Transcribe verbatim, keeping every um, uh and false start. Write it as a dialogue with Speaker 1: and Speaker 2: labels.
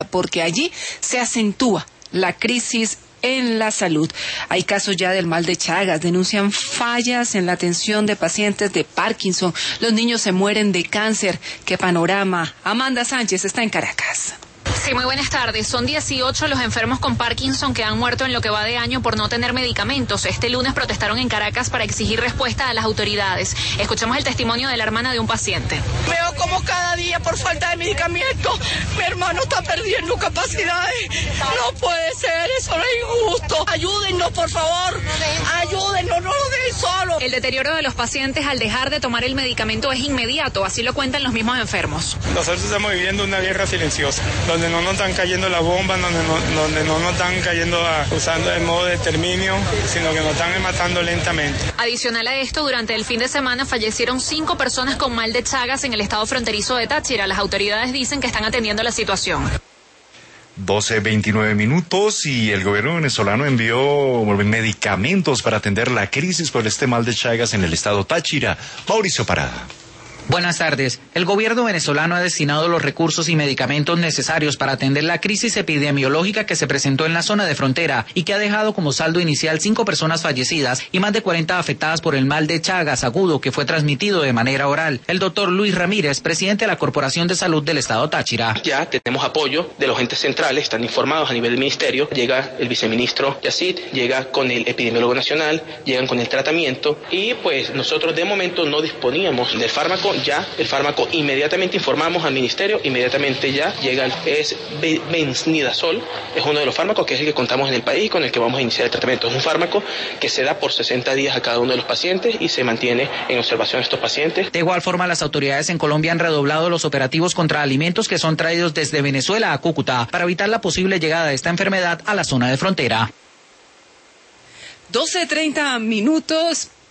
Speaker 1: porque allí se acentúa la crisis en la salud. Hay casos ya del mal de Chagas, denuncian fallas en la atención de pacientes de Parkinson, los niños se mueren de cáncer. ¡Qué panorama! Amanda Sánchez está en Caracas.
Speaker 2: Sí, muy buenas tardes. Son dieciocho los enfermos con Parkinson que han muerto en lo que va de año por no tener medicamentos. Este lunes protestaron en Caracas para exigir respuesta a las autoridades. Escuchemos el testimonio de la hermana de un paciente.
Speaker 3: Veo como cada día por falta de medicamentos mi hermano está perdiendo capacidades. No puede ser, eso no es injusto. Ayúdennos, por favor. Ayúdennos, no lo dejen solo.
Speaker 2: El deterioro de los pacientes al dejar de tomar el medicamento es inmediato, así lo cuentan los mismos enfermos.
Speaker 4: Nosotros estamos viviendo una guerra silenciosa, donde no nos están cayendo las bombas, donde no, donde no nos están cayendo a, usando el modo de exterminio, sino que nos están matando lentamente.
Speaker 2: Adicional a esto, durante el fin de semana fallecieron cinco personas con mal de Chagas en el estado fronterizo de Táchira. Las autoridades dicen que están atendiendo la situación.
Speaker 5: doce veintinueve minutos y el gobierno venezolano envió medicamentos para atender la crisis por este mal de Chagas en el estado Táchira. Mauricio Parada.
Speaker 6: Buenas tardes. El gobierno venezolano ha destinado los recursos y medicamentos necesarios para atender la crisis epidemiológica que se presentó en la zona de frontera y que ha dejado como saldo inicial cinco personas fallecidas y más de cuarenta afectadas por el mal de Chagas agudo que fue transmitido de manera oral. El doctor Luis Ramírez, presidente de la Corporación de Salud del Estado Táchira.
Speaker 7: Ya tenemos apoyo de los entes centrales, están informados a nivel del ministerio. Llega el viceministro Yacid, llega con el epidemiólogo nacional, llegan con el tratamiento y pues nosotros de momento no disponíamos del fármaco. Ya el fármaco inmediatamente informamos al ministerio, inmediatamente ya llega el es benznidazol, es uno de los fármacos que es el que contamos en el país con el que vamos a iniciar el tratamiento. Es un fármaco que se da por sesenta días a cada uno de los pacientes y se mantiene en observación a estos pacientes.
Speaker 6: De igual forma, las autoridades en Colombia han redoblado los operativos contra alimentos que son traídos desde Venezuela a Cúcuta para evitar la posible llegada de esta enfermedad a la zona de frontera.
Speaker 1: doce treinta minutos.